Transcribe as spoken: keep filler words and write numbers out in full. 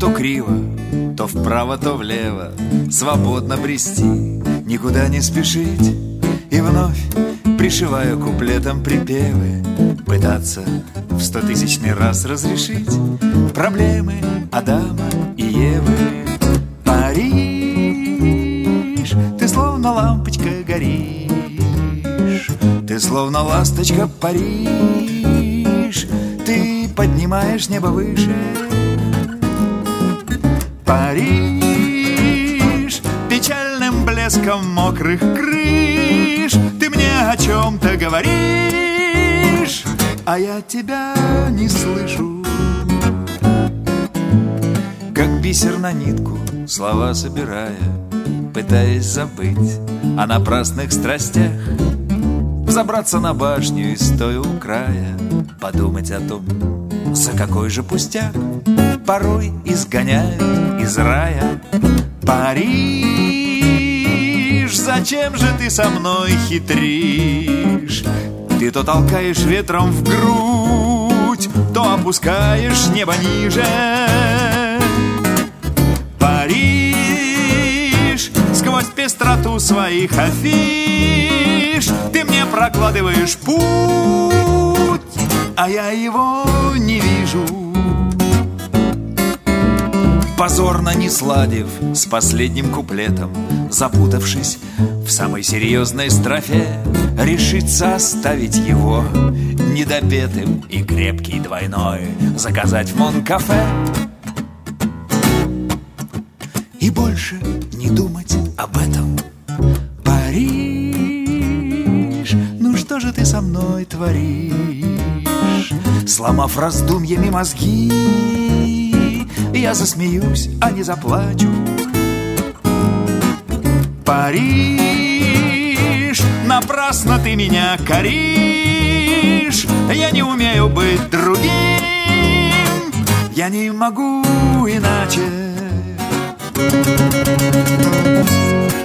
то криво, то вправо, то влево, свободно брести, никуда не спешить. И вновь, пришивая куплетом припевы, пытаться в стотысячный раз разрешить проблемы Адама и Евы. Париж, ты словно лампочка горишь, ты словно ласточка паришь, ты поднимаешь небо выше. Париж, печальным блеском мокрых крыш, ты мне о чем-то говоришь, а я тебя не слышу. Как бисер на нитку, слова собирая, пытаясь забыть о напрасных страстях, взобраться на башню и стоя у края, подумать о том, за какой же пустяк порой изгоняют из рая. Париж, зачем же ты со мной хитришь? Ты то толкаешь ветром в грудь, то опускаешь небо ниже. Париж, сквозь пестроту своих афиш ты мне прокладываешь путь, а я его не вижу. Позорно не сладив с последним куплетом, запутавшись в самой серьезной строфе, решиться оставить его недопетым и крепкий двойной заказать в Мон-кафе и больше не думать об этом. Париж, ну что же ты со мной творишь? Сломав раздумьями мозги, я засмеюсь, а не заплачу. Париж, напрасно ты меня коришь, я не умею быть другим, я не могу иначе.